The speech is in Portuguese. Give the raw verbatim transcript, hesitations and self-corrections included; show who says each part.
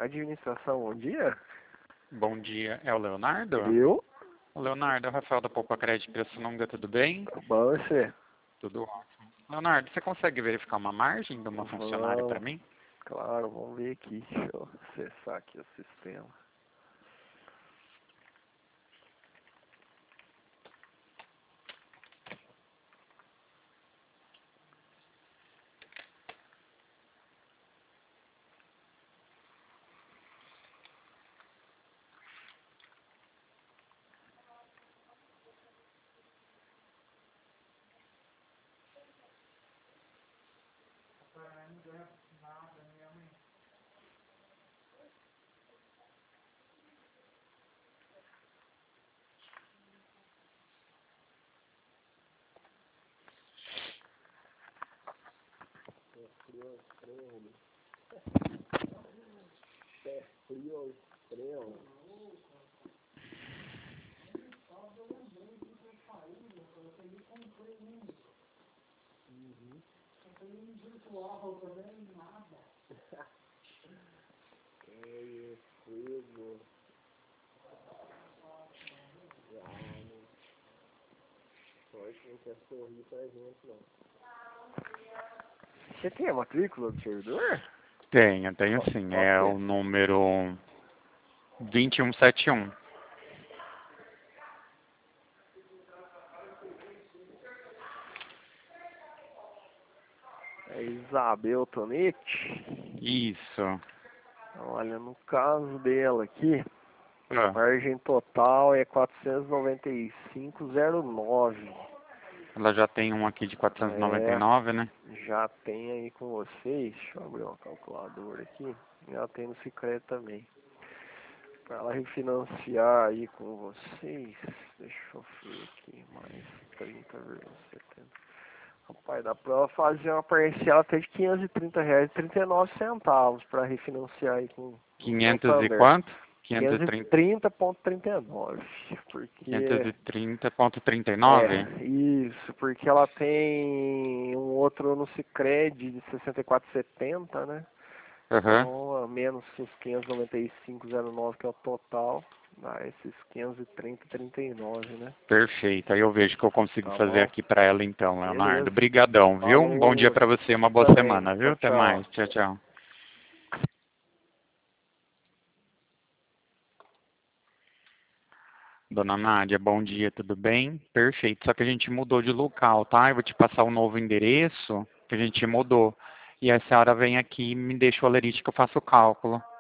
Speaker 1: Administração, bom dia.
Speaker 2: Bom dia, é o Leonardo?
Speaker 1: Eu?
Speaker 2: O Leonardo, é o Rafael da Poupa Crédito Pirassununga, tudo bem?
Speaker 1: Bom, você?
Speaker 2: Tudo ótimo. Leonardo, você consegue verificar uma margem de uma funcionária para
Speaker 1: Vamos,
Speaker 2: mim?
Speaker 1: claro, vamos ver aqui. Deixa eu acessar aqui o sistema. Frio extremo. É frio extremo. Uhum. É frio. Ah, não. Sorte não quer sorrir pra gente, não. Você tem a matrícula do servidor?
Speaker 2: Tenho, tenho
Speaker 1: Qual,
Speaker 2: sim.
Speaker 1: qual
Speaker 2: É
Speaker 1: que
Speaker 2: o
Speaker 1: é?
Speaker 2: número vinte e um setenta e um.
Speaker 1: É Isabel Tonetti.
Speaker 2: Isso.
Speaker 1: Olha, no caso dela aqui,
Speaker 2: Ah,
Speaker 1: margem total é quatrocentos e noventa e cinco vírgula zero nove.
Speaker 2: ela já tem um aqui de quatrocentos e noventa e
Speaker 1: É,
Speaker 2: nove, né?
Speaker 1: já tem aí com vocês. Deixa eu abrir uma calculadora aqui. Já tem no Sicredi também. Para ela refinanciar aí com vocês. Deixa eu ver aqui. Mais trinta vírgula setenta. Rapaz, dá pra ela fazer uma parcial até de quinhentos e trinta reais e trinta e nove centavos para refinanciar aí com o
Speaker 2: quinhentos e
Speaker 1: Santander.
Speaker 2: quanto? quinhentos e
Speaker 1: quinhentos e
Speaker 2: trinta.
Speaker 1: trinta vírgula trinta e nove.
Speaker 2: quinhentos
Speaker 1: Porque
Speaker 2: e trinta vírgula trinta e nove?
Speaker 1: é, isso, porque ela tem um outro no Sicredi de sessenta e quatro vírgula setenta, né?
Speaker 2: Aham.
Speaker 1: Então, a menos os quinhentos e noventa e cinco vírgula zero nove que é o total, dá esses quinhentos e trinta vírgula trinta e nove, né?
Speaker 2: Perfeito. Aí eu vejo que eu consigo
Speaker 1: Tá
Speaker 2: fazer
Speaker 1: bom?
Speaker 2: aqui para ela então, Leonardo.
Speaker 1: Beleza.
Speaker 2: Brigadão, viu? Um bom dia
Speaker 1: Falou,
Speaker 2: para você, uma boa
Speaker 1: também.
Speaker 2: semana, viu?
Speaker 1: Tchau,
Speaker 2: Até
Speaker 1: tchau.
Speaker 2: mais. Tchau, tchau. Dona Nádia, bom dia, tudo bem? Perfeito. Só que a gente mudou de local, tá? Eu vou te passar o novo endereço que a gente mudou. E a senhora vem aqui e me deixa o alerite que eu faço o cálculo.